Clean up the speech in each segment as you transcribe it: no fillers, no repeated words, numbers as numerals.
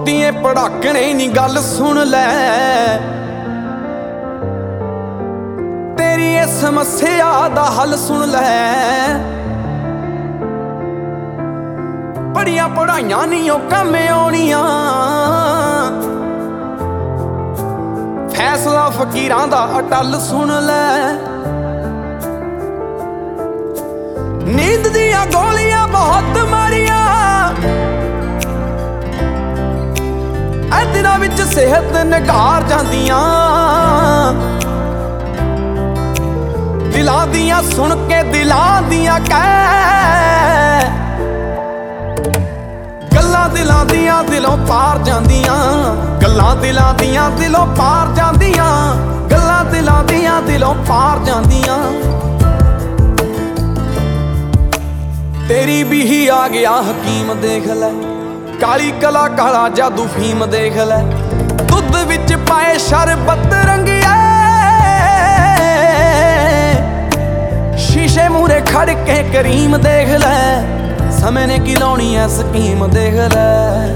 ਬਹੁਤੀਏ ਪੜਾਕਣੇ ਨੀ ਗੱਲ ਸੁਣ ਲੈ, ਤੇਰੀ ਇਹ ਸਮੱਸਿਆ ਦਾ ਹੱਲ ਸੁਣ ਲੈ। ਪੜੀਆਂ ਪੜਾਈਆਂ ਨੀ ਉਹ ਕੰਮ ਆਉਣੀਆਂ, ਫੈਸਲਾ ਫਕੀਰਾਂ ਦਾ ਅਟੱਲ ਸੁਣ ਲੈ। ਨੀਂਦ ਦੀਆਂ ਗੋਲੀਆਂ ਬਹੁਤ ਮਾਰੀਆਂ, ਐ ਦਿਨਾਂ ਵਿੱਚ ਸਿਹਤ ਨਿਘਾਰ ਜਾਂਦੀਆਂ। ਦਿਲਾਂ ਦੀਆਂ ਸੁਣ ਕੇ ਦਿਲਾਂ ਦੀਆਂ ਕਹਿ, ਗੱਲਾਂ ਦਿਲਾਂ ਦੀਆਂ ਦਿਲੋਂ ਪਾਰ ਜਾਂਦੀਆਂ। ਗੱਲਾਂ ਦਿਲਾਂ ਦੀਆਂ ਦਿਲੋਂ ਪਾਰ ਜਾਂਦੀਆਂ, ਗੱਲਾਂ ਦਿਲਾਂ ਦੀਆਂ ਦਿਲੋਂ ਪਾਰ ਜਾਂਦੀਆਂ। ਤੇਰੀ ਵੀ ਹੀ ਆ ਗਿਆ ਹਕੀਮ ਦੇਖ ਲੈ, ਕਾਲੀ ਕਲਾ ਕਾਲਾ ਜਾਦੂ ਫੀਮ ਦੇਖ ਲੈ। ਦੁੱਧ ਵਿੱਚ ਪਾਏ ਸ਼ਰਬਤ ਰੰਗਿਆ, ਸ਼ੀਸ਼ੇ ਮੂਰੇ ਖੜ ਕੇ ਕਰੀਮ ਦੇਖ ਲੈ। ਸਮੇਂ ਨੇ ਕੀ ਲਾਉਣੀ ਐ ਸਕੀਮ ਦੇਖ ਲੈ।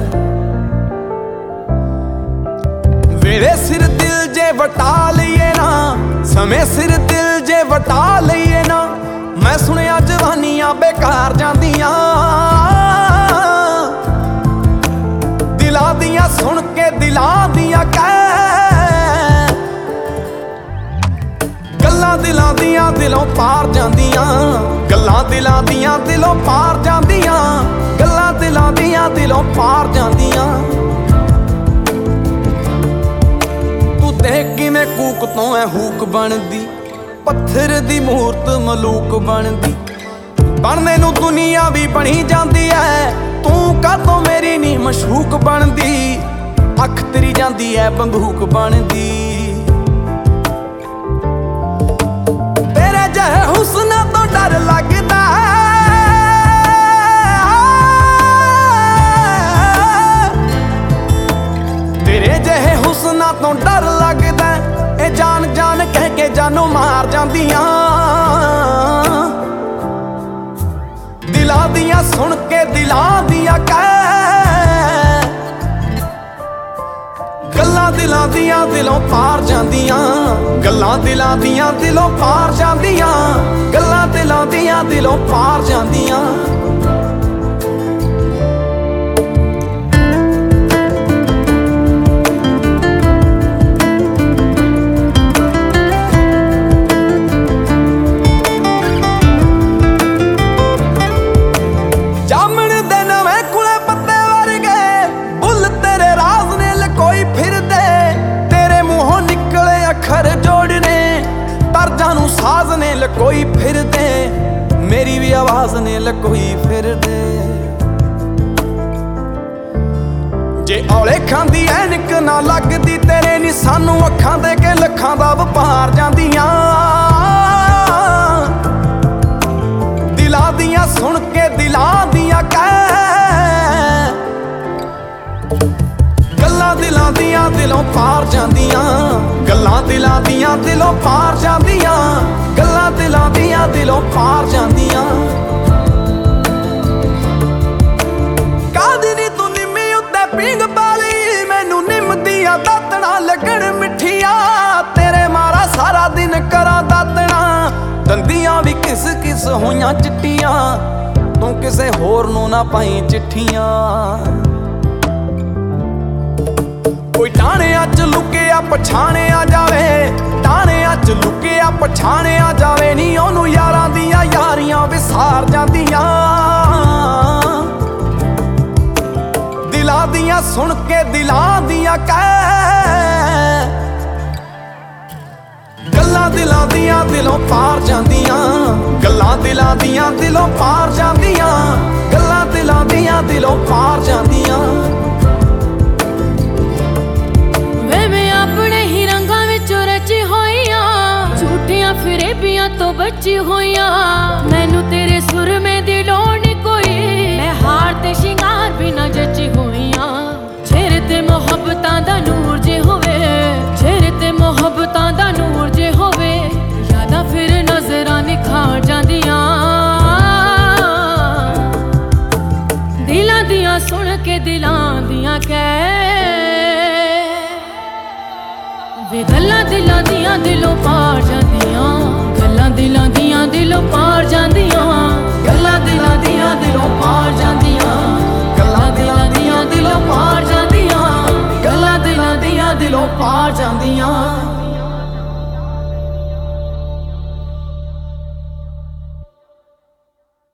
ਵੇਲੇ ਸਿਰ ਦਿਲ ਜੇ ਵਟਾ ਲਈਏ ਨਾ, ਸਮੇਂ ਸਿਰ ਦਿਲ ਜੇ ਵਟਾ ਲਈਏ ਨਾ। ਮੈਂ ਸੁਣਿਆ ਜਵਾਨੀਆਂ ਬੇਕਾਰ ਜਾਂਦੀਆਂ, ਦਿਲਾਂ ਦੀਆਂ ਸੁਣ ਕੇ ਦਿਲਾਂ ਦੀਆਂ ਕਹਿ, ਗੱਲਾਂ ਦਿਲਾਂ ਦੀਆਂ ਦਿਲੋਂ ਪਾਰ ਜਾਂਦੀਆਂ। ਗੱਲਾਂ ਦਿਲਾਂ ਦੀਆਂ ਦਿਲੋਂ ਪਾਰ ਜਾਂਦੀਆਂ, ਗੱਲਾਂ ਦਿਲਾਂ ਦੀਆਂ ਦਿਲੋਂ ਪਾਰ ਜਾਂਦੀਆਂ। ਤੂੰ ਦੇਖ ਕਿਵੇਂ ਕੂਕ ਤੋਂ ਐ ਹੂਕ ਬਣਦੀ, ਪੱਥਰ ਦੀ ਮੂਰਤ ਮਲੂਕ ਬਣਦੀ। ਬਣਨੇ ਨੂੰ ਦੁਨੀਆ ਵੀ ਬਣੀ ਜਾਂਦੀ ਐ, ਤੂੰ ਕਾਹਤੋਂ ਮੇਰੀ ਨੀ ਮਸ਼ੂਕ ਬਣਦੀ। ਅੱਖ ਤੇਰੀ ਜਾਂਦੀ ਐ ਬੰਦੂਕ ਬਣਦੀ। ਤੇਰੇ ਜਿਹੇ ਹੁਸਨਾਂ ਤੋਂ ਡਰ ਲੱਗਦਾ, ਤੇਰੇ ਜਿਹੇ ਹੁਸਨਾਂ ਤੋਂ ਡਰ ਲੱਗਦਾ। ਇਹ ਜਾਨ ਜਾਨ ਕਹਿ ਕੇ ਜਾਨੋਂ ਮਾਰ ਜਾਂਦੀਆਂ। ਦਿਲਾਂ ਦੀਆਂ ਸੁਣ ਕੇ ਦਿਲਾਂ ਦੀਆਂ ਕਹਿ, ਗੱਲਾਂ ਦਿਲਾਂ ਦੀਆਂ ਦਿਲੋਂ ਪਾਰ ਜਾਂਦੀਆਂ। ਗੱਲਾਂ ਦਿਲਾਂ ਦੀਆਂ ਦਿਲੋਂ ਪਾਰ ਜਾਂਦੀਆਂ, ਗੱਲਾਂ ਦਿਲਾਂ ਦੀਆਂ ਦਿਲੋਂ ਪਾਰ ਜਾਂਦੀਆਂ। ਸਾਜ਼ ਨੇ ਲਕੋਈ ਫਿਰਦੇ, ਮੇਰੀ ਵੀ ਆਵਾਜ਼ ਨੇ ਲਕੋਈ ਫਿਰਦੇ। ਜੇ ਔਲੇ ਖਾਂਦੀ ਐਨਕ ਨਾ ਲੱਗਦੀ ਤੇਰੇ ਨੀ, ਸਾਨੂੰ ਅੱਖਾਂ ਦੇ ਕੇ ਲੱਖਾਂ ਦਾ ਵਪਾਰ ਜਾਂਦੀਆਂ। ਦਿਲਾਂ ਦੀਆਂ ਸੁਣ ਕੇ ਦਿਲਾਂ ਦੀਆਂ ਕਹਿ, ਗੱਲਾਂ ਦਿਲਾਂ ਦੀਆਂ ਦਿਲੋਂ ਪਾਰ ਜਾਂਦੀਆਂ। ਗੱਲਾਂ ਦਿਲਾਂ ਦੀਆਂ ਦਿਲੋਂ ਪਾਰ ਜਾਂਦੀਆਂ, ਗੱਲਾਂ ਦਿਲਾਂ ਦੀਆਂ ਦਿਲੋਂ ਪਾਰ ਜਾਂਦੀਆਂ। ਕਾਹਦੀ ਨੀ ਤੂੰ ਨਿੰਮੀ ਉੱਤੇ ਪੀਂਗ ਪਾਲੀ, ਮੈਨੂੰ ਨਿੰਮ ਦੀਆਂ ਦਾਤਣਾ ਲੱਗਣ ਮਿੱਠੀਆਂ। ਤੇਰੇ ਮਾਰਾ ਸਾਰਾ ਦਿਨ ਕਰਾਂ ਦਾਤਣਾ, ਦੰਦੀਆਂ ਵੀ ਕਿਸ ਕਿਸ ਹੋਈਆਂ ਚਿੱਟੀਆਂ। ਤੂੰ ਕਿਸੇ ਹੋਰ ਨੂੰ ਨਾ ਪਾਈ ਚਿੱਠੀਆਂ। ਕੋਈ ਟਾਣਿਆਂ ਚ ਲੁਕਿਆ ਪਛਾਣਿਆ ਜਾਵੇ, ਟਾਣਿਆਂ ਚ ਲੁਕਿਆ ਪਛਾਣਿਆ ਜਾਵੇ ਨੀ। ਉਹਨੂੰ ਯਾਰਾਂ ਦੀਆਂ ਯਾਰੀਆਂ ਵਿਸਾਰ ਜਾਂਦੀਆਂ। ਦਿਲਾਂ ਦੀਆਂ ਸੁਣ ਕੇ ਦਿਲਾਂ ਦੀਆਂ ਕਹਿ, ਗੱਲਾਂ ਦਿਲਾਂ ਦੀਆਂ ਦਿਲੋਂ ਪਾਰ ਜਾਂਦੀਆਂ। ਗੱਲਾਂ ਦਿਲਾਂ ਦੀਆਂ ਦਿਲੋਂ ਪਾਰ ਜਾਂਦੀਆਂ, ਗੱਲਾਂ ਦਿਲਾਂ ਦੀਆਂ ਦਿਲੋਂ ਪਾਰ ਜਾਂਦੀਆਂ। ਫਿਰੇਬੀਆਂ ਤੋਂ ਬਚੀ ਹੋਈਆਂ, ਮੈਨੂੰ ਤੇਰੇ ਸੁਰਮੇ ਦੀ ਲੋੜ ਨੀ ਕੋਈ। ਮੈਂ ਹਾਰ ਤੇ ਸ਼ਿੰਗਾਰ ਬਿਨਾ ਜੱਚੀ ਹੋਈਆਂ। ਚਿਹਰੇ ਤੇ ਮੁਹੱਬਤਾਂ ਦਾ ਨੂਰ ਜੇ ਹੋਵੇ, ਚਿਹਰੇ ਤੇ ਮੁਹੱਬਤਾਂ ਦਾ ਨੂਰ ਜੇ ਹੋਵੇ। ਯਾਦਾਂ ਫਿਰ ਨਜ਼ਰਾਂ ਨਿਖਾਰ ਜਾਂਦੀਆਂ। ਦਿਲਾਂ ਦੀਆਂ ਗੱਲਾਂ ਸੁਣ ਕੇ ਦਿਲਾਂ ਦੀਆਂ ਕਹਿ ਵੇ ਗੱਲਾਂ ਦਿਲਾਂ ਦੀਆਂ ਦਿਲੋਂ ਪਾਰ ਜਾਂਦੀਆਂ ਗੱਲਾਂ ਦਿਲਾਂ ਦੀਆਂ ਦਿਲੋਂ ਪਾਰ ਜਾਂਦੀਆਂ ਗੱਲਾਂ ਦਿਲਾਂ ਦੀਆਂ ਦਿਲੋਂ ਪਾਰ ਜਾਂਦੀਆਂ ਗੱਲਾਂ ਦਿਲਾਂ ਦੀਆਂ ਦਿਲੋਂ ਪਾਰ ਜਾਂਦੀਆਂ ਗੱਲਾਂ ਦਿਲਾਂ ਦੀਆਂ ਦਿਲੋਂ ਪਾਰ ਜਾਂਦੀਆਂ